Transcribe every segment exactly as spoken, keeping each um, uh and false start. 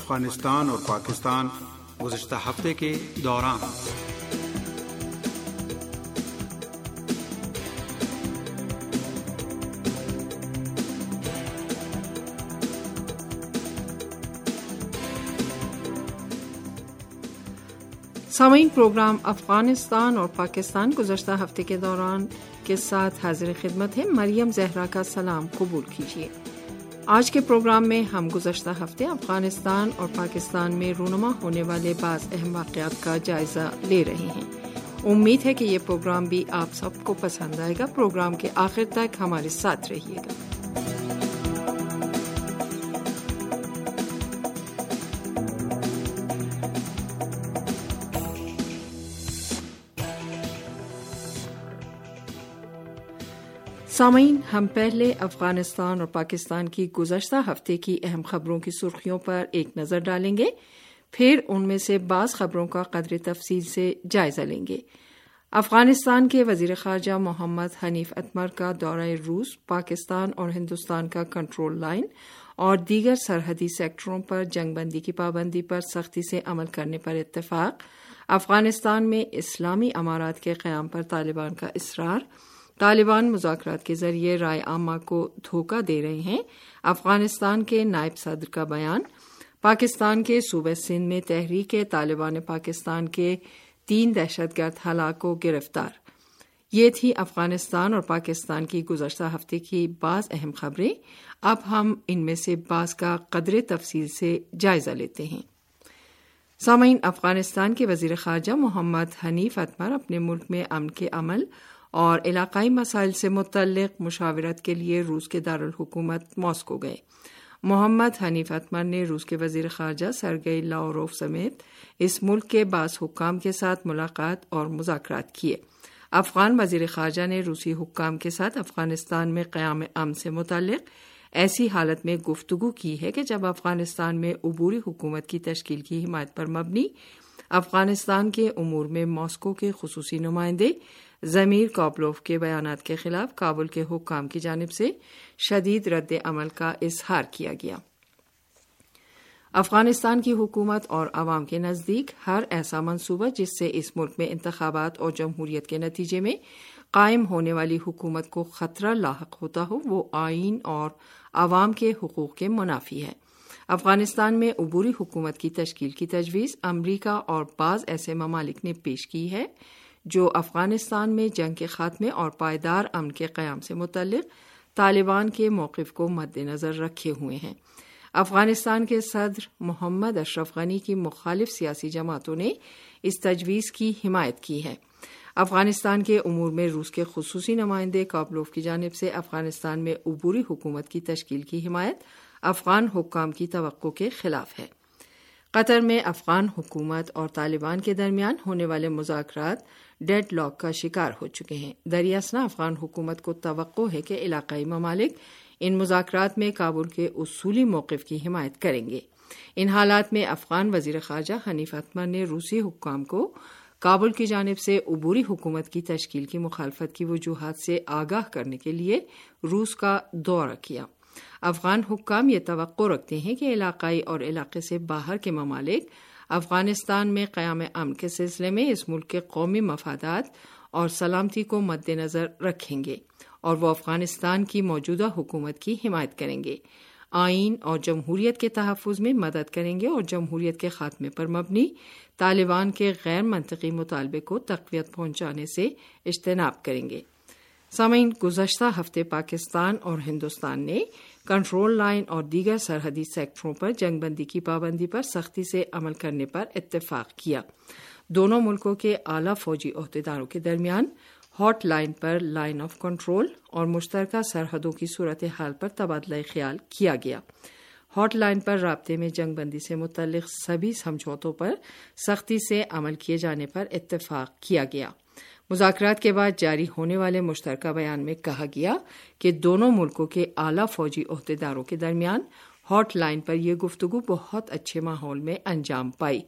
افغانستان اور پاکستان گزشتہ ہفتے کے دوران۔ سامعین، پروگرام افغانستان اور پاکستان گزشتہ ہفتے کے دوران کے ساتھ حاضر خدمت ہے۔ مریم زہرا کا سلام قبول کیجیے۔ آج کے پروگرام میں ہم گزشتہ ہفتے افغانستان اور پاکستان میں رونما ہونے والے بعض اہم واقعات کا جائزہ لے رہے ہیں۔ امید ہے کہ یہ پروگرام بھی آپ سب کو پسند آئے گا۔ پروگرام کے آخر تک ہمارے ساتھ رہیے گا۔ سامعین، ہم پہلے افغانستان اور پاکستان کی گزشتہ ہفتے کی اہم خبروں کی سرخیوں پر ایک نظر ڈالیں گے، پھر ان میں سے بعض خبروں کا قدر تفصیل سے جائزہ لیں گے۔ افغانستان کے وزیر خارجہ محمد حنیف اتمر کا دورہ روس، پاکستان اور ہندوستان کا کنٹرول لائن اور دیگر سرحدی سیکٹروں پر جنگ بندی کی پابندی پر سختی سے عمل کرنے پر اتفاق، افغانستان میں اسلامی امارات کے قیام پر طالبان کا اصرار، طالبان مذاکرات کے ذریعے رائے عامہ کو دھوکہ دے رہے ہیں، افغانستان کے نائب صدر کا بیان، پاکستان کے صوبہ سندھ میں تحریک طالبان پاکستان کے تین دہشت گرد ہلاک و گرفتار۔ یہ تھی افغانستان اور پاکستان کی گزشتہ ہفتے کی بعض اہم خبریں۔ اب ہم ان میں سے بعض کا قدر تفصیل سے جائزہ لیتے ہیں۔ سامعین، افغانستان کے وزیر خارجہ محمد حنیف اتمر اپنے ملک میں امن کے عمل اور علاقائی مسائل سے متعلق مشاورت کے لیے روس کے دارالحکومت ماسکو گئے۔ محمد حنیف اتمر نے روس کے وزیر خارجہ سرگئی لاوروف سمیت اس ملک کے بعض حکام کے ساتھ ملاقات اور مذاکرات کیے۔ افغان وزیر خارجہ نے روسی حکام کے ساتھ افغانستان میں قیام امن سے متعلق ایسی حالت میں گفتگو کی ہے کہ جب افغانستان میں عبوری حکومت کی تشکیل کی حمایت پر مبنی افغانستان کے امور میں ماسکو کے خصوصی نمائندے ضمیر کابلوف کے بیانات کے خلاف کابل کے حکام کی جانب سے شدید رد عمل کا اظہار کیا گیا۔ افغانستان کی حکومت اور عوام کے نزدیک ہر ایسا منصوبہ جس سے اس ملک میں انتخابات اور جمہوریت کے نتیجے میں قائم ہونے والی حکومت کو خطرہ لاحق ہوتا ہو، وہ آئین اور عوام کے حقوق کے منافی ہے۔ افغانستان میں عبوری حکومت کی تشکیل کی تجویز امریکہ اور بعض ایسے ممالک نے پیش کی ہے جو افغانستان میں جنگ کے خاتمے اور پائیدار امن کے قیام سے متعلق طالبان کے موقف کو مد نظر رکھے ہوئے ہیں۔ افغانستان کے صدر محمد اشرف غنی کی مخالف سیاسی جماعتوں نے اس تجویز کی حمایت کی ہے۔ افغانستان کے امور میں روس کے خصوصی نمائندے کابلوف کی جانب سے افغانستان میں عبوری حکومت کی تشکیل کی حمایت افغان حکام کی توقع کے خلاف ہے۔ قطر میں افغان حکومت اور طالبان کے درمیان ہونے والے مذاکرات ڈیڈ لاک کا شکار ہو چکے ہیں۔ دریاسنا افغان حکومت کو توقع ہے کہ علاقائی ممالک ان مذاکرات میں کابل کے اصولی موقف کی حمایت کریں گے۔ ان حالات میں افغان وزیر خارجہ حنیف اتمر نے روسی حکام کو کابل کی جانب سے عبوری حکومت کی تشکیل کی مخالفت کی وجوہات سے آگاہ کرنے کے لیے روس کا دورہ کیا۔ افغان حکام یہ توقع رکھتے ہیں کہ علاقائی اور علاقے سے باہر کے ممالک افغانستان میں قیام امن کے سلسلے میں اس ملک کے قومی مفادات اور سلامتی کو مد نظر رکھیں گے اور وہ افغانستان کی موجودہ حکومت کی حمایت کریں گے، آئین اور جمہوریت کے تحفظ میں مدد کریں گے اور جمہوریت کے خاتمے پر مبنی طالبان کے غیر منطقی مطالبے کو تقویت پہنچانے سے اجتناب کریں گے۔ سامعین، گزشتہ ہفتے پاکستان اور ہندوستان نے کنٹرول لائن اور دیگر سرحدی سیکٹروں پر جنگ بندی کی پابندی پر سختی سے عمل کرنے پر اتفاق کیا۔ دونوں ملکوں کے اعلیٰ فوجی عہدیداروں کے درمیان ہاٹ لائن پر لائن آف کنٹرول اور مشترکہ سرحدوں کی صورتحال پر تبادلہ خیال کیا گیا۔ ہاٹ لائن پر رابطے میں جنگ بندی سے متعلق سبھی سمجھوتوں پر سختی سے عمل کیے جانے پر اتفاق کیا گیا۔ مذاکرات کے بعد جاری ہونے والے مشترکہ بیان میں کہا گیا کہ دونوں ملکوں کے اعلیٰ فوجی عہدیداروں کے درمیان ہاٹ لائن پر یہ گفتگو بہت اچھے ماحول میں انجام پائی۔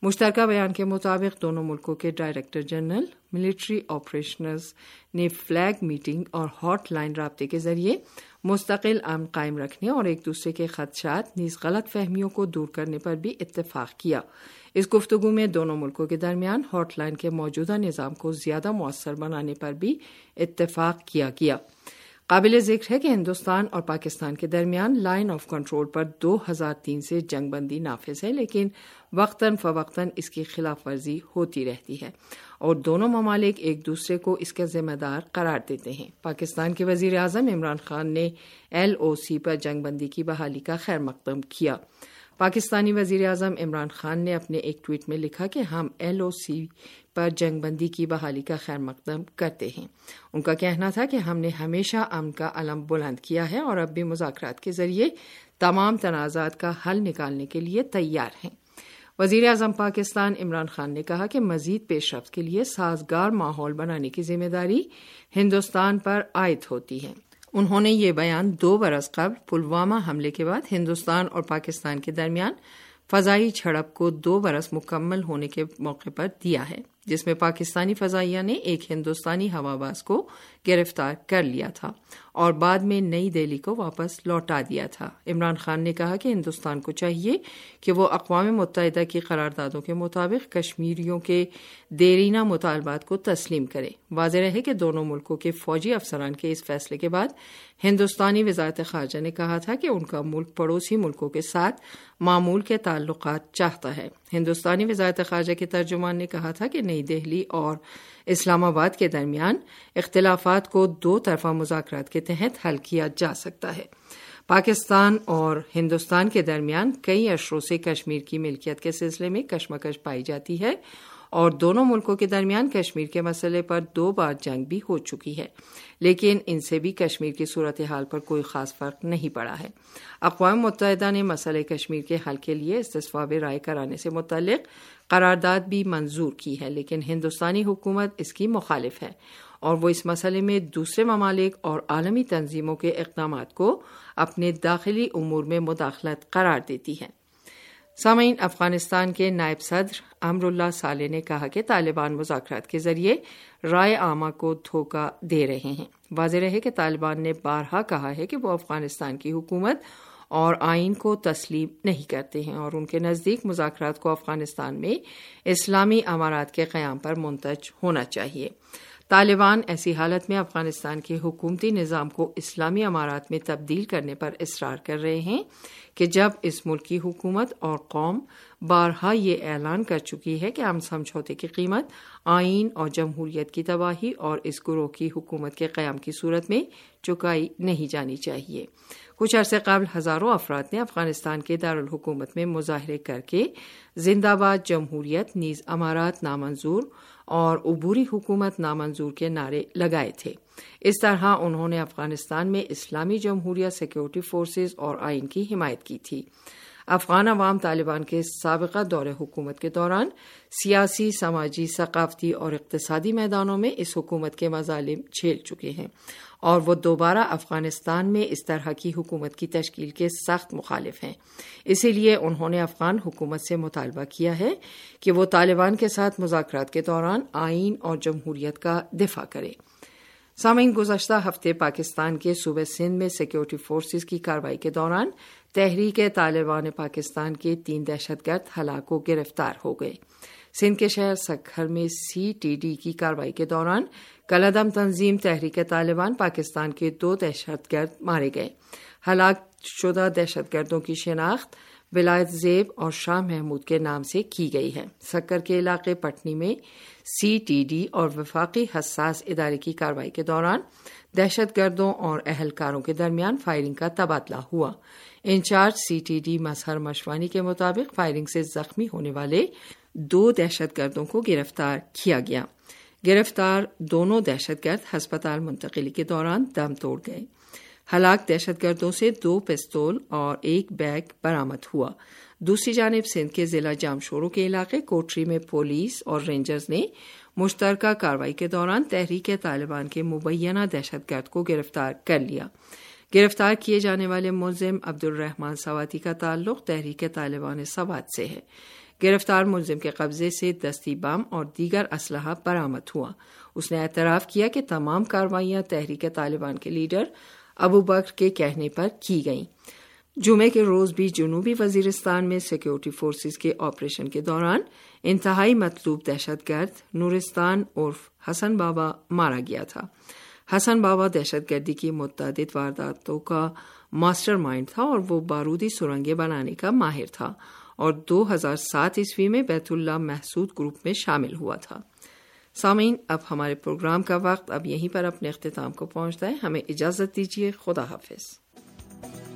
مشترکہ بیان کے مطابق دونوں ملکوں کے ڈائریکٹر جنرل ملٹری آپریشنز نے فلیگ میٹنگ اور ہاٹ لائن رابطے کے ذریعے مستقل امن قائم رکھنے اور ایک دوسرے کے خدشات نیز غلط فہمیوں کو دور کرنے پر بھی اتفاق کیا۔ اس گفتگو میں دونوں ملکوں کے درمیان ہاٹ لائن کے موجودہ نظام کو زیادہ مؤثر بنانے پر بھی اتفاق کیا گیا۔ قابل ذکر ہے کہ ہندوستان اور پاکستان کے درمیان لائن آف کنٹرول پر دو ہزار تین سے جنگ بندی نافذ ہے، لیکن وقتاً فوقتاً اس کی خلاف ورزی ہوتی رہتی ہے اور دونوں ممالک ایک دوسرے کو اس کا ذمہ دار قرار دیتے ہیں۔ پاکستان کے وزیر اعظم عمران خان نے ایل او سی پر جنگ بندی کی بحالی کا خیر مقدم کیا۔ پاکستانی وزیر اعظم عمران خان نے اپنے ایک ٹویٹ میں لکھا کہ ہم ایل او سی پر جنگ بندی کی بحالی کا خیر مقدم کرتے ہیں۔ ان کا کہنا تھا کہ ہم نے ہمیشہ امن کا علم بلند کیا ہے اور اب بھی مذاکرات کے ذریعے تمام تنازعات کا حل نکالنے کے لیے تیار ہیں۔ وزیر اعظم پاکستان عمران خان نے کہا کہ مزید پیش رفت کے لیے سازگار ماحول بنانے کی ذمہ داری ہندوستان پر عائد ہوتی ہے۔ انہوں نے یہ بیان دو برس قبل پلوامہ حملے کے بعد ہندوستان اور پاکستان کے درمیان فضائی جھڑپ کو دو برس مکمل ہونے کے موقع پر دیا ہے، جس میں پاکستانی فضائیہ نے ایک ہندوستانی ہواباز کو گرفتار کر لیا تھا اور بعد میں نئی دہلی کو واپس لوٹا دیا تھا۔ عمران خان نے کہا کہ ہندوستان کو چاہیے کہ وہ اقوام متحدہ کی قراردادوں کے مطابق کشمیریوں کے دیرینہ مطالبات کو تسلیم کرے۔ واضح رہے کہ دونوں ملکوں کے فوجی افسران کے اس فیصلے کے بعد ہندوستانی وزارت خارجہ نے کہا تھا کہ ان کا ملک پڑوسی ملکوں کے ساتھ معمول کے تعلقات چاہتا ہے۔ ہندوستانی وزارت خارجہ کے ترجمان نے کہا تھا کہ نئی دہلی اور اسلام آباد کے درمیان اختلافات کو دو طرفہ مذاکرات کے تحت حل کیا جا سکتا ہے۔ پاکستان اور ہندوستان کے درمیان کئی عشروں سے کشمیر کی ملکیت کے سلسلے میں کشمکش پائی جاتی ہے اور دونوں ملکوں کے درمیان کشمیر کے مسئلے پر دو بار جنگ بھی ہو چکی ہے، لیکن ان سے بھی کشمیر کی صورتحال پر کوئی خاص فرق نہیں پڑا ہے۔ اقوام متحدہ نے مسئلہ کشمیر کے حل کے لیے استصواب رائے کرانے سے متعلق قرارداد بھی منظور کی ہے، لیکن ہندوستانی حکومت اس کی مخالف ہے اور وہ اس مسئلے میں دوسرے ممالک اور عالمی تنظیموں کے اقدامات کو اپنے داخلی امور میں مداخلت قرار دیتی ہے۔ سامعین، افغانستان کے نائب صدر امر اللہ صالح نے کہا کہ طالبان مذاکرات کے ذریعے رائے عامہ کو دھوکہ دے رہے ہیں۔ واضح رہے کہ طالبان نے بارہا کہا ہے کہ وہ افغانستان کی حکومت اور آئین کو تسلیم نہیں کرتے ہیں اور ان کے نزدیک مذاکرات کو افغانستان میں اسلامی امارات کے قیام پر منتج ہونا چاہیے۔ طالبان ایسی حالت میں افغانستان کے حکومتی نظام کو اسلامی امارات میں تبدیل کرنے پر اصرار کر رہے ہیں کہ جب اس ملک کی حکومت اور قوم بارہا یہ اعلان کر چکی ہے کہ ہم سمجھوتے کی قیمت آئین اور جمہوریت کی تباہی اور اس گروہ کی حکومت کے قیام کی صورت میں چکائی نہیں جانی چاہیے۔ کچھ عرصے قبل ہزاروں افراد نے افغانستان کے دارالحکومت میں مظاہرے کر کے زندہ باد جمہوریت، نیز امارات نامنظور اور عبوری حکومت نامنظور کے نعرے لگائے تھے۔ اس طرح انہوں نے افغانستان میں اسلامی جمہوریہ، سیکیورٹی فورسز اور آئین کی حمایت کی تھی۔ افغان عوام طالبان کے سابقہ دور حکومت کے دوران سیاسی، سماجی، ثقافتی اور اقتصادی میدانوں میں اس حکومت کے مظالم جھیل چکے ہیں اور وہ دوبارہ افغانستان میں اس طرح کی حکومت کی تشکیل کے سخت مخالف ہیں۔ اسی لیے انہوں نے افغان حکومت سے مطالبہ کیا ہے کہ وہ طالبان کے ساتھ مذاکرات کے دوران آئین اور جمہوریت کا دفاع کرے۔ سامعین، گزشتہ ہفتے پاکستان کے صوبہ سندھ میں سیکیورٹی فورسز کی کارروائی کے دوران تحریک طالبان پاکستان کے تین دہشت گرد ہلاک و گرفتار ہو گئے۔ سندھ کے شہر سکھر میں سی ٹی ڈی کی کارروائی کے دوران کالعدم تنظیم تحریک طالبان پاکستان کے دو دہشت گرد مارے گئے۔ ہلاک شدہ دہشت گردوں کی شناخت ولایت زیب اور شاہ محمود کے نام سے کی گئی ہے۔ سکر کے علاقے پٹنی میں سی ٹی ڈی اور وفاقی حساس ادارے کی کارروائی کے دوران دہشت گردوں اور اہلکاروں کے درمیان فائرنگ کا تبادلہ ہوا۔ Incharge C T D Mazhar Mashwani کے مطابق فائرنگ سے زخمی ہونے والے دو دہشت گردوں کو گرفتار کیا گیا۔ گرفتار دونوں دہشت گرد ہسپتال منتقلی کے دوران دم توڑ گئے۔ ہلاک دہشت گردوں سے دو پستول اور ایک بیگ برآمد ہوا۔ دوسری جانب سندھ کے ضلع جامشورو کے علاقے کوٹری میں پولیس اور رینجرز نے مشترکہ کارروائی کے دوران تحریک طالبان کے مبینہ دہشت گرد کو گرفتار کر لیا۔ گرفتار کیے جانے والے ملزم عبد الرحمان سواتی کا تعلق تحریک طالبان سوات سے ہے۔ گرفتار ملزم کے قبضے سے دستی بم اور دیگر اسلحہ برآمد ہوا۔ اس نے اعتراف کیا کہ تمام کارروائیاں تحریک طالبان کے لیڈر ابو بکر کے کہنے پر کی گئیں۔ جمعے کے روز بھی جنوبی وزیرستان میں سیکیورٹی فورسز کے آپریشن کے دوران انتہائی مطلوب دہشت گرد نورستان عرف حسن بابا مارا گیا تھا۔ حسن بابا دہشت گردی کی متعدد وارداتوں کا ماسٹر مائنڈ تھا اور وہ بارودی سرنگیں بنانے کا ماہر تھا اور دو ہزار سات عیسوی میں بیت اللہ محسود گروپ میں شامل ہوا تھا۔ سامعین، اب ہمارے پروگرام کا وقت اب یہیں پر اپنے اختتام کو پہنچتا ہے۔ ہمیں اجازت دیجیے، خدا حافظ۔